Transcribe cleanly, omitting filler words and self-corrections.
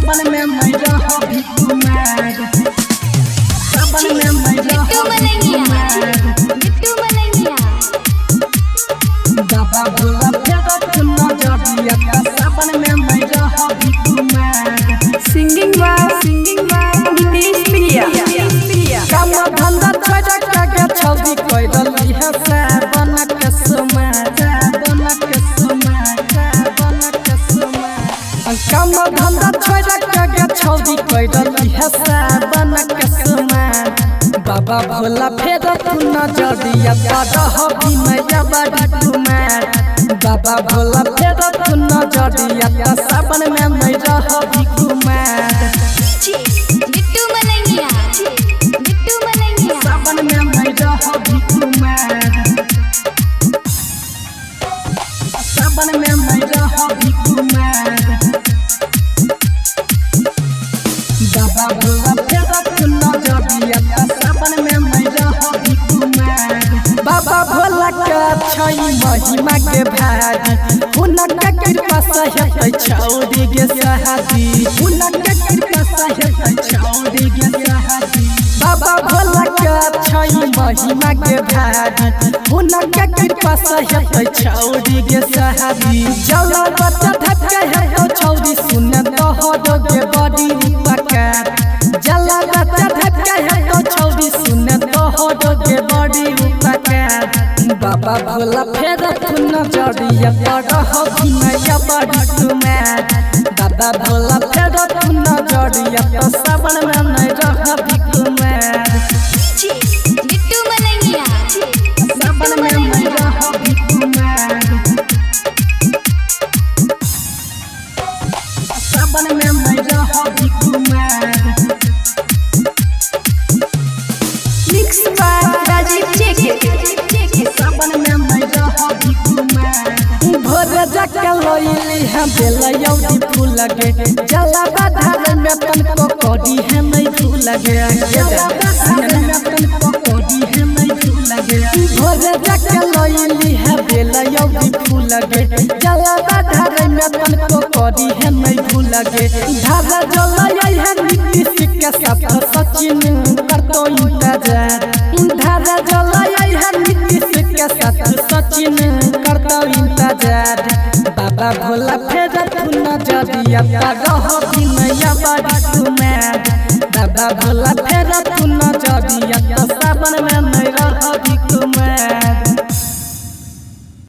सावन में मैं रहबी कुमार, सावन में मैं रहबी कुमार। बाबा भोला फेरा तू नजरिया सावन में मैं रहबी कुमार। सिंगिंग नितेश प्रिया काम धंधा छोड़ के छौदी कोई रली है सावन के समय, सावन के समय, सावन के समय। काम धंधा छोड़ के छौदी कोई रली है सावन के समय। बाबा भोला फेरा तू नजरिया रहबी मैं बड़ी कुमार। बाबा भोला फेरा तू नजरिया सावन में मैं रहबी कुमार। सावन में मैं रहबी कुमार, सावन में मैं रहबी कुमार। बाबा भोला फेरा तू नजरिया सावन में मैं रहबी कुमार। बाबा भोला के छै महिमा के भारी, उनके कृपा से हेतै छौरी के शादी, उनके कृपा से हेतै छौरी के शादी। बाबा भोला के छै महिमा के भारी, उनके कृपा से हेतै छौरी के शादी। जला बच्चा धक्का हेतौ छौरी सुन तोहरो के बड़ी उपकार। जला बच्चा धक्का हेतौ छौरी सुन तोहरो के बड़ी उपकार। बाबा भोला फेरा तू नजरिया रहबी मैं बड़ी कुमार। बाबा भोला फेरा तू नजरिया सावन में मैं रहबी कुमार। सावन में मैं रहबी कुमार, सावन में मैं रहबी कुमार। मिक्स बाय राजीव चेके सावन में मैं रहबी कुमार। भोर जाके लइली है बेलयौदी फूल लगे, जला बाधार में तनको कोडी है नहीं फूल लगे, जला बाधार में तनको कोडी है नहीं फूल लगे। भोर जाके लइली है बेलयौदी फूल लगे, जला बाधार में तनको कोडी है नहीं फूल लगे। धारा जलय है नीतीश के साथ सचिन करतो इंतजार। धारा जलय है नीतीश के साथ सचिन करतो इंतजार। बाबा भोला फेरा तू नजरिया रहबी मैं बड़ी कुमार। बाबा भोला फेरा तू नजरिया सावन में मैं रहबी कुमार।